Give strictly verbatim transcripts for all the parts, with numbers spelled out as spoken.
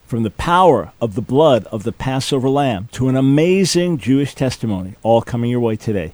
From the power of the blood of the Passover lamb to an amazing Jewish testimony, all coming your way today.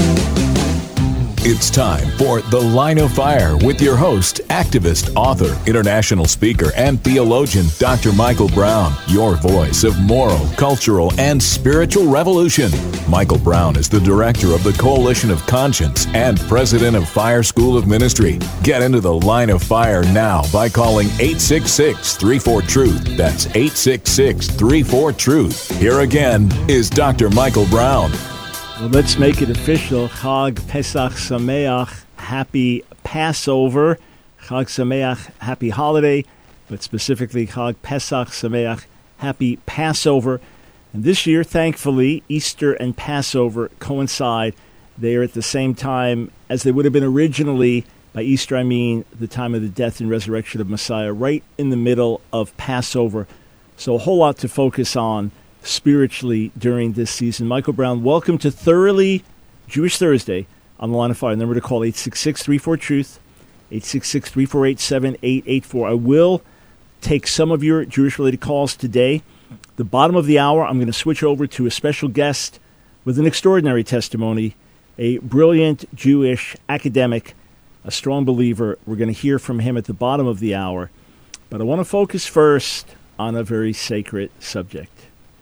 It's time for The Line of Fire with your host, activist, author, international speaker, and theologian, Doctor Michael Brown, your voice of moral, cultural, and spiritual revolution. Michael Brown is the director of the Coalition of Conscience and president of Fire School of Ministry. Get into The Line of Fire now by calling eight six six, three four, TRUTH. That's eight six six, three four, TRUTH. Here again is Doctor Michael Brown. Well, let's make it official. Chag Pesach Sameach, happy Passover. Chag Sameach, happy holiday, but specifically Chag Pesach Sameach, happy Passover. And this year, thankfully, Easter and Passover coincide. They are at the same time as they would have been originally. By Easter, I mean the time of the death and resurrection of Messiah, right in the middle of Passover. So a whole lot to focus on spiritually during this season. Michael Brown, welcome to Thoroughly Jewish Thursday on The Line of Fire. Number to call eight six six, three four, TRUTH, eight six six, three four eight, seven eight eight four. I will take some of your Jewish-related calls today. The bottom of the hour, I'm going to switch over to a special guest with an extraordinary testimony, a brilliant Jewish academic, a strong believer. We're going to hear from him at the bottom of the hour. But I want to focus first on a very sacred subject.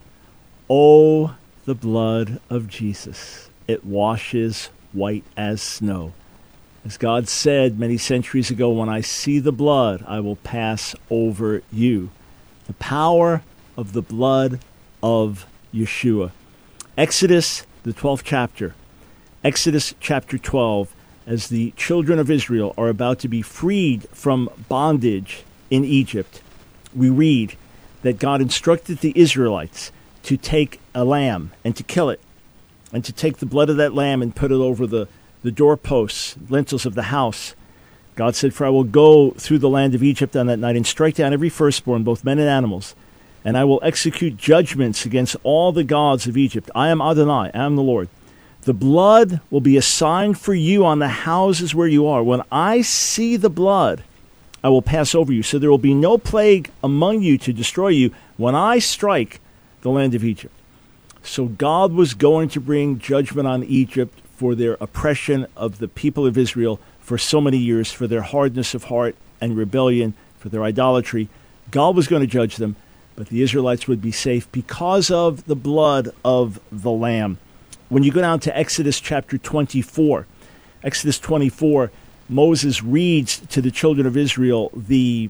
Oh, the blood of Jesus. It washes white as snow. As God said many centuries ago, when I see the blood, I will pass over you. The power of the blood of Yeshua. Exodus, the twelfth chapter. Exodus chapter twelve, as the children of Israel are about to be freed from bondage in Egypt, we read that God instructed the Israelites to take a lamb and to kill it, and to take the blood of that lamb and put it over the, the doorposts, lintels of the house. God said, for I will go through the land of Egypt on that night and strike down every firstborn, both men and animals, and I will execute judgments against all the gods of Egypt. I am Adonai, I am the Lord. The blood will be a sign for you on the houses where you are. When I see the blood, I will pass over you. So there will be no plague among you to destroy you when I strike the land of Egypt. So God was going to bring judgment on Egypt for their oppression of the people of Israel for so many years, for their hardness of heart and rebellion, for their idolatry. God was going to judge them, but the Israelites would be safe because of the blood of the Lamb. When you go down to Exodus chapter twenty-four, Exodus twenty-four, Moses reads to the children of Israel the,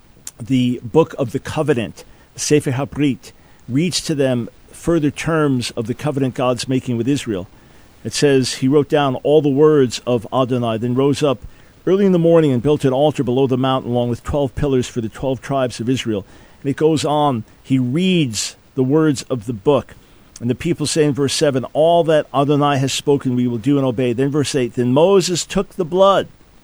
the book of the covenant, the Sefer HaBrit, reads to them further terms of the covenant God's making with Israel. It says, he wrote down all the words of Adonai, then rose up early in the morning and built an altar below the mountain along with twelve pillars for the twelve tribes of Israel. And it goes on, he reads the words of the book. And the people say in verse seven, all that Adonai has spoken we will do and obey. Then verse eight, then Moses took the blood.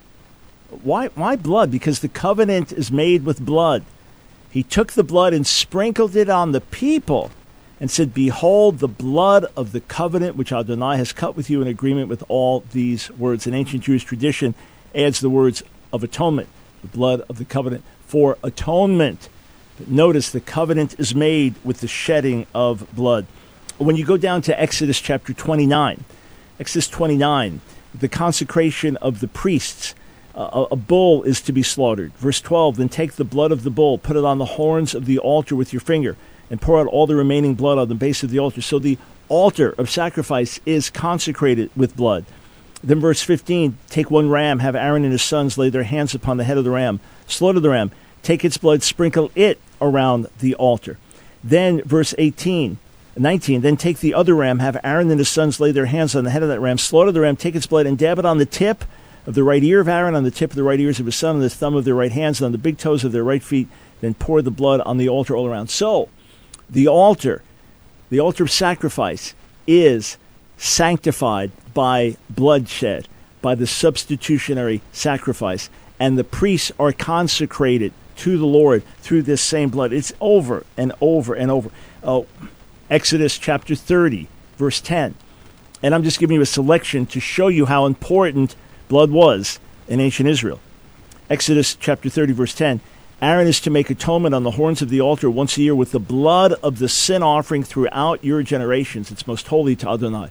Why, why blood? Because the covenant is made with blood. He took the blood and sprinkled it on the people and said, behold, the blood of the covenant which Adonai has cut with you in agreement with all these words. An ancient Jewish tradition adds the words of atonement, the blood of the covenant for atonement. But notice the covenant is made with the shedding of blood. When you go down to Exodus chapter twenty-nine, Exodus twenty-nine, the consecration of the priests, Uh, a bull is to be slaughtered. Verse twelve, then take the blood of the bull, put it on the horns of the altar with your finger, and pour out all the remaining blood on the base of the altar. So the altar of sacrifice is consecrated with blood. Then verse fifteen, take one ram, have Aaron and his sons lay their hands upon the head of the ram, slaughter the ram, take its blood, sprinkle it around the altar. Then verse eighteen, nineteen, then take the other ram, have Aaron and his sons lay their hands on the head of that ram, slaughter the ram, take its blood, and dab it on the tip of the right ear of Aaron, on the tip of the right ears of his son, on the thumb of their right hands, and on the big toes of their right feet, then pour the blood on the altar all around. So, the altar, the altar of sacrifice, is sanctified by bloodshed, by the substitutionary sacrifice, and the priests are consecrated to the Lord through this same blood. It's over and over and over. Oh, Exodus chapter thirty, verse ten. And I'm just giving you a selection to show you how important blood was in ancient Israel. Exodus chapter thirty, verse ten. Aaron is to make atonement on the horns of the altar once a year with the blood of the sin offering throughout your generations. It's most holy to Adonai.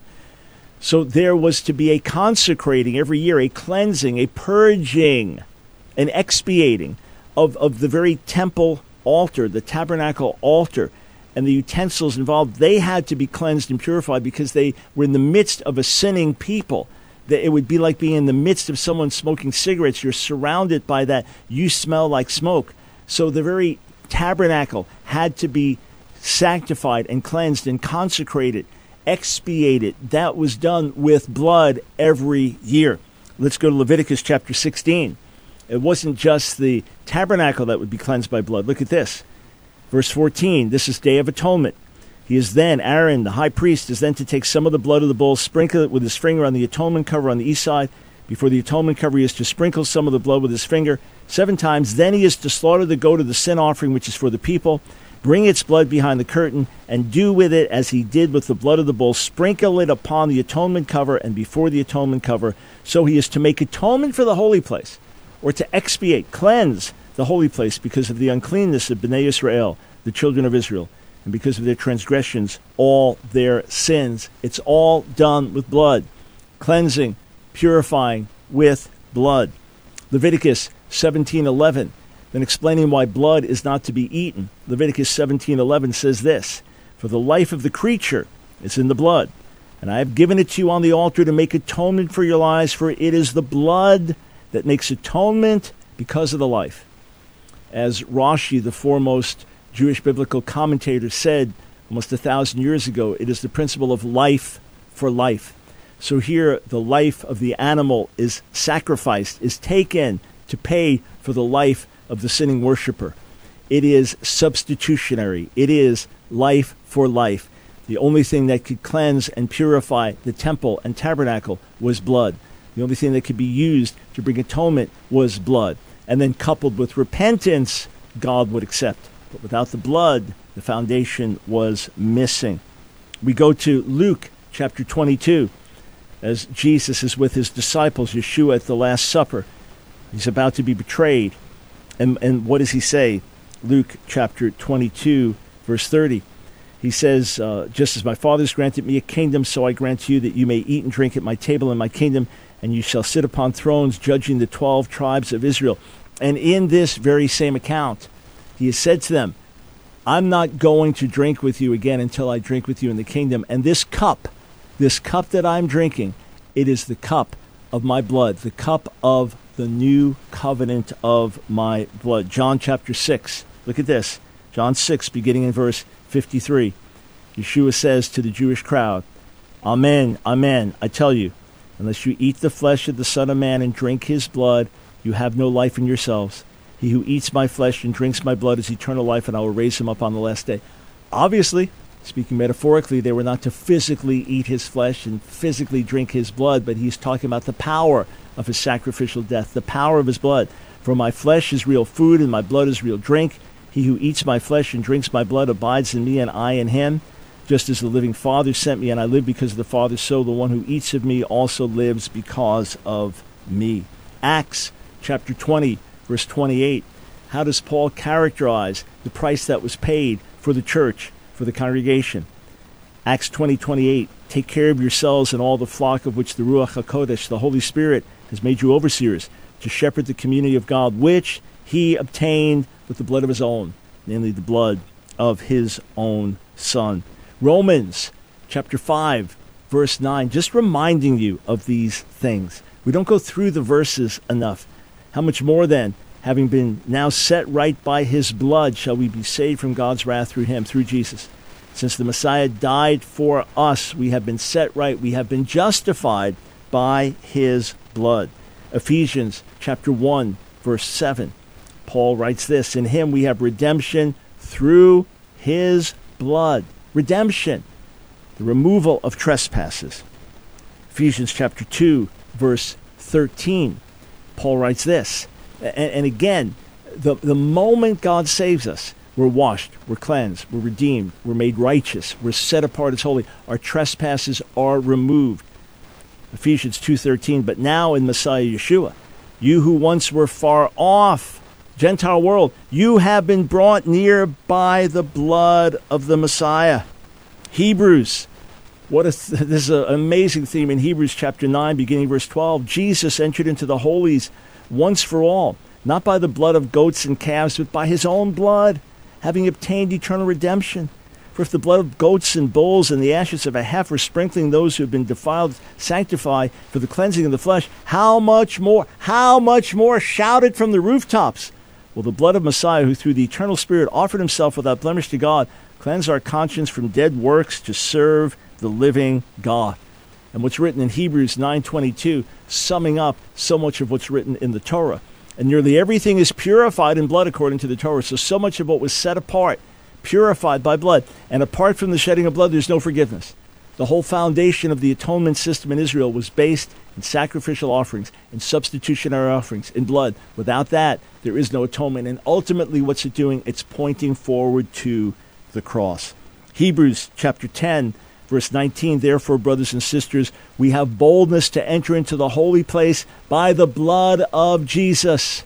So there was to be a consecrating every year, a cleansing, a purging, an expiating of, of the very temple altar, the tabernacle altar, and the utensils involved. They had to be cleansed and purified because they were in the midst of a sinning people. That it would be like being in the midst of someone smoking cigarettes. You're surrounded by that. You smell like smoke. So the very tabernacle had to be sanctified and cleansed and consecrated, expiated. That was done with blood every year. Let's go to Leviticus chapter sixteen. It wasn't just the tabernacle that would be cleansed by blood. Look at this. Verse fourteen, this is Day of Atonement. He is then, Aaron, the high priest, is then to take some of the blood of the bull, sprinkle it with his finger on the atonement cover on the east side. Before the atonement cover, he is to sprinkle some of the blood with his finger seven times. Then he is to slaughter the goat of the sin offering, which is for the people. Bring its blood behind the curtain, and do with it as he did with the blood of the bull. Sprinkle it upon the atonement cover and before the atonement cover. So he is to make atonement for the holy place, or to expiate, cleanse the holy place because of the uncleanness of Bnei Israel, the children of Israel, and because of their transgressions, all their sins. It's all done with blood, cleansing, purifying with blood. Leviticus seventeen eleven, then explaining why blood is not to be eaten. Leviticus seventeen eleven says this, for the life of the creature is in the blood, and I have given it to you on the altar to make atonement for your lives, for it is the blood that makes atonement because of the life. As Rashi, the foremost Jewish biblical commentator, said almost a thousand years ago, it is the principle of life for life. So here, the life of the animal is sacrificed, is taken to pay for the life of the sinning worshiper. It is substitutionary. It is life for life. The only thing that could cleanse and purify the temple and tabernacle was blood. The only thing that could be used to bring atonement was blood. And then coupled with repentance, God would accept. But without the blood, the foundation was missing. We go to Luke chapter twenty-two. As Jesus is with his disciples, Yeshua at the Last Supper. He's about to be betrayed. And, and what does he say? Luke chapter twenty-two, verse thirty. He says, uh, just as my Father's granted me a kingdom, so I grant to you that you may eat and drink at my table in my kingdom, and you shall sit upon thrones judging the twelve tribes of Israel. And in this very same account, he has said to them, I'm not going to drink with you again until I drink with you in the kingdom. And this cup, this cup that I'm drinking, it is the cup of my blood, the cup of the new covenant of my blood. John chapter six. Look at this. John six, beginning in verse fifty-three. Yeshua says to the Jewish crowd, Amen, amen, I tell you, unless you eat the flesh of the Son of Man and drink his blood, you have no life in yourselves. He who eats my flesh and drinks my blood has eternal life, and I will raise him up on the last day. Obviously, speaking metaphorically, they were not to physically eat his flesh and physically drink his blood, but he's talking about the power of his sacrificial death, the power of his blood. For my flesh is real food, and my blood is real drink. He who eats my flesh and drinks my blood abides in me, and I in him. Just as the living Father sent me, and I live because of the Father, so the one who eats of me also lives because of me. Acts chapter twenty, verse twenty-eight. How does Paul characterize the price that was paid for the church, for the congregation? Acts twenty, twenty-eight. Take care of yourselves and all the flock of which the Ruach HaKodesh, the Holy Spirit, has made you overseers, to shepherd the community of God, which he obtained with the blood of his own, namely the blood of his own Son. Romans chapter five, verse nine, just reminding you of these things. We don't go through the verses enough. How much more then, having been now set right by his blood, shall we be saved from God's wrath through him, through Jesus? Since the Messiah died for us, we have been set right. We have been justified by his blood. Ephesians chapter one, verse seven. Paul writes this, in him we have redemption through his blood. Redemption, the removal of trespasses. Ephesians chapter two, verse thirteen. Paul writes this, and, and again, the, the moment God saves us, we're washed, we're cleansed, we're redeemed, we're made righteous, we're set apart as holy. Our trespasses are removed. Ephesians two thirteen, but now in Messiah Yeshua, you who once were far off Gentile world, you have been brought near by the blood of the Messiah. Hebrews, what a th- this is an amazing theme in Hebrews chapter nine, beginning verse twelve. Jesus entered into the holies once for all, not by the blood of goats and calves, but by his own blood, having obtained eternal redemption. For if the blood of goats and bulls and the ashes of a heifer sprinkling those who have been defiled sanctify for the cleansing of the flesh, how much more, how much more shouted from the rooftops will the blood of Messiah, who through the eternal Spirit offered himself without blemish to God, cleanse our conscience from dead works to serve the living God. And what's written in Hebrews nine twenty-two, summing up so much of what's written in the Torah. And nearly everything is purified in blood according to the Torah. So, so much of what was set apart, purified by blood. And apart from the shedding of blood, there's no forgiveness. The whole foundation of the atonement system in Israel was based in sacrificial offerings, in substitutionary offerings, in blood. Without that, there is no atonement. And ultimately, what's it doing? It's pointing forward to the cross. Hebrews chapter ten, verse nineteen, therefore, brothers and sisters, we have boldness to enter into the holy place by the blood of Jesus.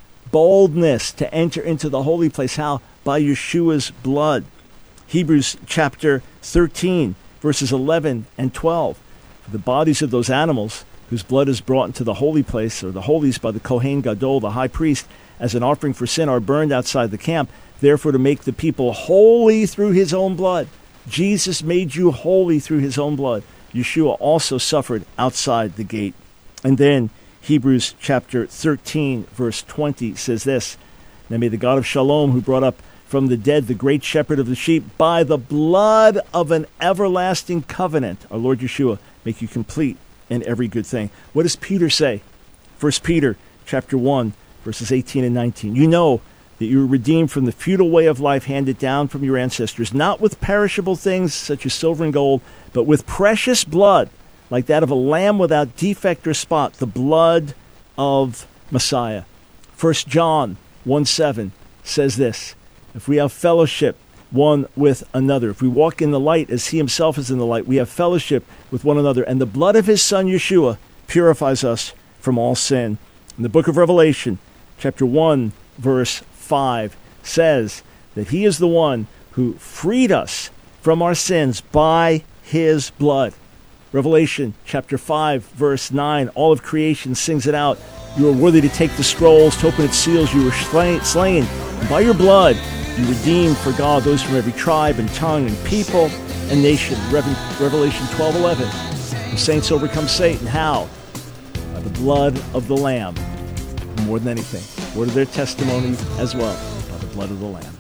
Boldness to enter into the holy place. How? By Yeshua's blood. Hebrews chapter thirteen, verses eleven and twelve. For the bodies of those animals whose blood is brought into the holy place, or the holies, by the Kohen Gadol, the high priest, as an offering for sin, are burned outside the camp. Therefore, to make the people holy through his own blood. Jesus made you holy through his own blood. Yeshua also suffered outside the gate. And then Hebrews chapter thirteen, verse twenty says this, now may the God of Shalom, who brought up from the dead the great shepherd of the sheep, by the blood of an everlasting covenant, our Lord Yeshua, make you complete in every good thing. What does Peter say? First Peter chapter one, verses eighteen and nineteen. You know that you were redeemed from the futile way of life handed down from your ancestors, not with perishable things such as silver and gold, but with precious blood, like that of a lamb without defect or spot, the blood of Messiah. First John one seven says this, if we have fellowship one with another, if we walk in the light as he himself is in the light, we have fellowship with one another, and the blood of his son Yeshua purifies us from all sin. In the book of Revelation, chapter one, verse five, says that he is the one who freed us from our sins by his blood. Revelation chapter five, verse nine, all of creation sings it out. You are worthy to take the scrolls, to open its seals. You were slain, slain. And by your blood you redeemed for God those from every tribe and tongue and people and nation. Revelation twelve eleven. The saints overcome Satan. How? By the blood of the Lamb. More than anything. Word of their testimony as well. By the blood of the Lamb.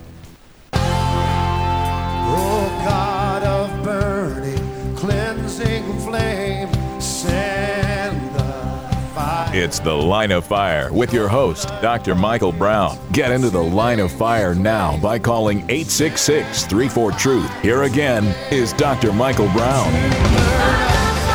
Oh God of burning, cleansing flame, send the fire. It's The Line of Fire with your host, Doctor Michael Brown. Get into the Line of Fire now by calling eight six six, three four, truth. Here again is Doctor Michael Brown.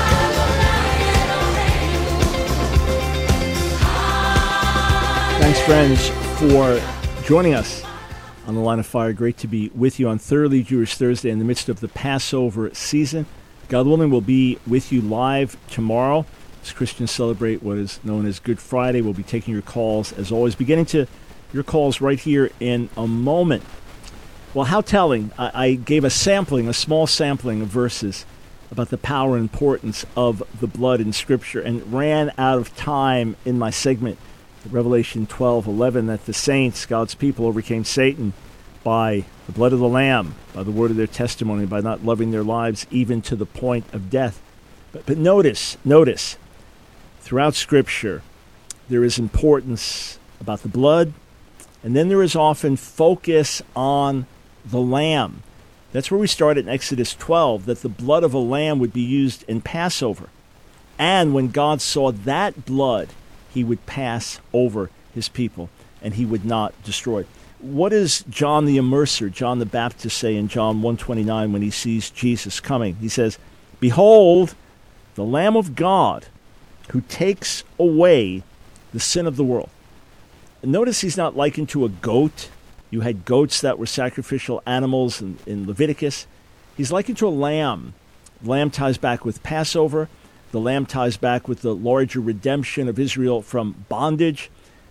Thanks, friends, for joining us on The Line of Fire. Great to be with you on Thoroughly Jewish Thursday in the midst of the Passover season. God willing, we'll be with you live tomorrow as Christians celebrate what is known as Good Friday. We'll be taking your calls, as always, beginning to your calls right here in a moment. Well, how telling. I, I gave a sampling, a small sampling of verses about the power and importance of the blood in Scripture, and ran out of time in my segment, Revelation twelve eleven, that the saints, God's people, overcame Satan by the blood of the Lamb, by the word of their testimony, by not loving their lives even to the point of death. But, but notice, notice, throughout Scripture, there is importance about the blood, and then there is often focus on the Lamb. That's where we start in Exodus twelve, that the blood of a lamb would be used in Passover. And when God saw that blood, he would pass over his people, and he would not destroy. What does John the Immerser, John the Baptist, say in John one twenty-nine when he sees Jesus coming? He says, behold, the Lamb of God who takes away the sin of the world. And notice he's not likened to a goat. You had goats that were sacrificial animals in, in Leviticus. He's likened to a lamb. Lamb ties back with Passover. The lamb ties back with the larger redemption of Israel from bondage.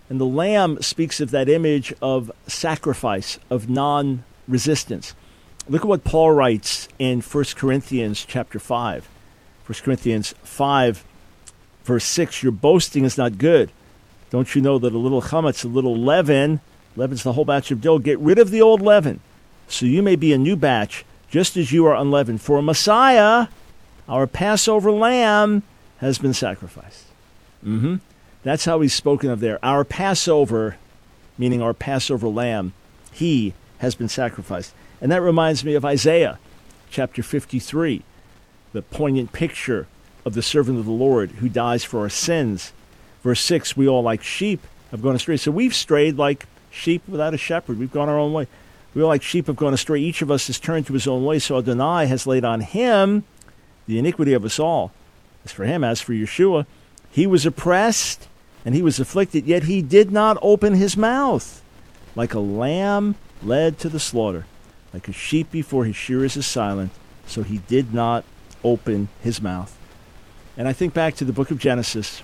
And the lamb speaks of that image of sacrifice, of non-resistance. Look at what Paul writes in First Corinthians chapter five. First Corinthians five, verse six, your boasting is not good. Don't you know that a little chametz, a little leaven, leaven's the whole batch of dough, get rid of the old leaven, so you may be a new batch, just as you are unleavened. For Messiah, our Passover lamb, has been sacrificed. Mm-hmm. That's how he's spoken of there. Our Passover, meaning our Passover lamb, he has been sacrificed. And that reminds me of Isaiah chapter fifty-three, the poignant picture of the servant of the Lord who dies for our sins. Verse six, we all like sheep have gone astray. So we've strayed like sheep without a shepherd. We've gone our own way. We all like sheep have gone astray. Each of us has turned to his own way. So Adonai has laid on him the iniquity of us all. As for him, as for Yeshua, he was oppressed and he was afflicted, yet he did not open his mouth. Like a lamb led to the slaughter, like a sheep before his shearers is silent, so he did not open his mouth. And I think back to the book of Genesis,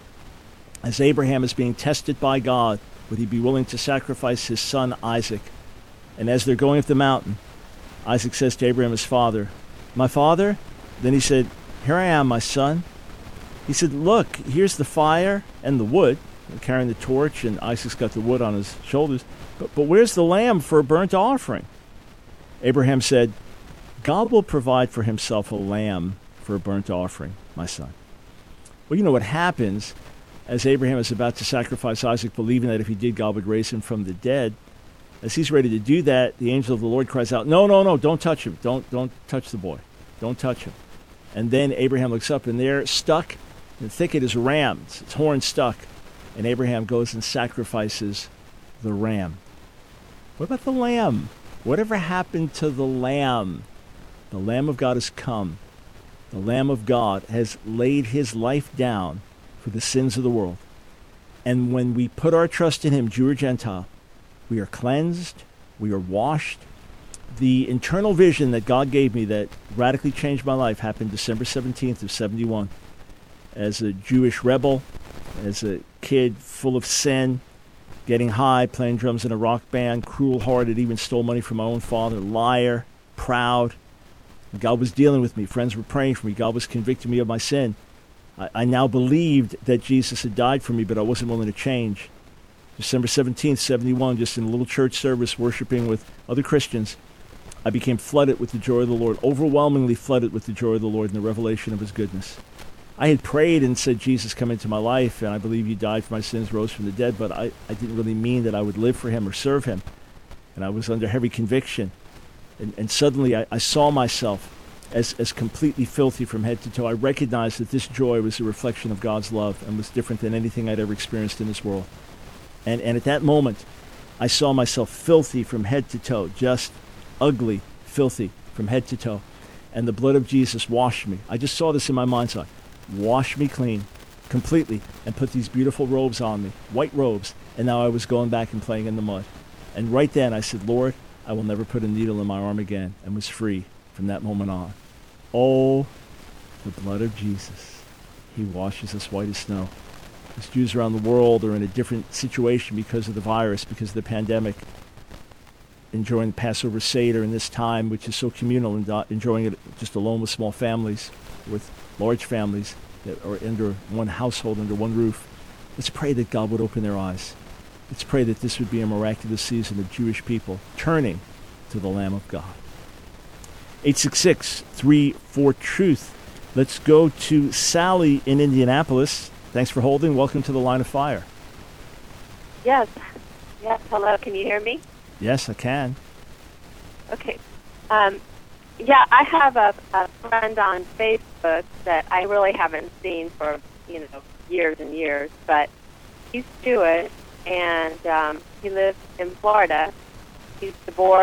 as Abraham is being tested by God, would he be willing to sacrifice his son Isaac? And as they're going up the mountain, Isaac says to Abraham, his father, my father? Then he said, here I am, my son. He said, look, here's the fire and the wood. They're carrying the torch, and Isaac's got the wood on his shoulders. But, but where's the lamb for a burnt offering? Abraham said, God will provide for himself a lamb for a burnt offering, my son. Well, you know what happens as Abraham is about to sacrifice Isaac, believing that if he did, God would raise him from the dead. As he's ready to do that, the angel of the Lord cries out, no, no, no, don't touch him. Don't, don't touch the boy. Don't touch him. And then Abraham looks up, and there, stuck in the thicket, is a ram. It's, its horn stuck. And Abraham goes and sacrifices the ram. What about the lamb? Whatever happened to the lamb? The Lamb of God has come. The Lamb of God has laid his life down for the sins of the world. And when we put our trust in him, Jew or Gentile, we are cleansed, we are washed. The internal vision that God gave me that radically changed my life happened December seventeenth of seventy-one. As a Jewish rebel, as a kid full of sin, getting high, playing drums in a rock band, cruel-hearted, even stole money from my own father, liar, proud. God was dealing with me. Friends were praying for me. God was convicting me of my sin. I, I now believed that Jesus had died for me, but I wasn't willing to change. December seventeenth, seventy-one, just in a little church service, worshiping with other Christians, I became flooded with the joy of the Lord, overwhelmingly flooded with the joy of the Lord and the revelation of his goodness. I had prayed and said, Jesus, come into my life, and I believe you died for my sins, rose from the dead, but I, I didn't really mean that I would live for him or serve him. And I was under heavy conviction. And, and suddenly I, I saw myself as, as completely filthy from head to toe. I recognized that this joy was a reflection of God's love and was different than anything I'd ever experienced in this world. And, and at that moment, I saw myself filthy from head to toe, just ugly, filthy from head to toe. And the blood of Jesus washed me. I just saw this in my mind's eye. Wash me clean, completely, and put these beautiful robes on me, white robes, and now I was going back and playing in the mud. And right then I said, Lord, I will never put a needle in my arm again, and was free from that moment on. Oh, the blood of Jesus. He washes us white as snow. As Jews around the world are in a different situation because of the virus, because of the pandemic, enjoying the Passover Seder in this time, which is so communal, and enjoying it just alone with small families, with large families that are under one household, under one roof. Let's pray that God would open their eyes. Let's pray that this would be a miraculous season of Jewish people turning to the Lamb of God. eight six six, three four, truth. Let's go to Sally in Indianapolis. Thanks for holding. Welcome to the Line of Fire. Yes. Yes. Hello. Can you hear me? Yes, I can. Okay. Um, yeah, I have a, a friend on Facebook that I really haven't seen for, you know, years and years, but he's Jewish, and um, he lives in Florida. He's divorced.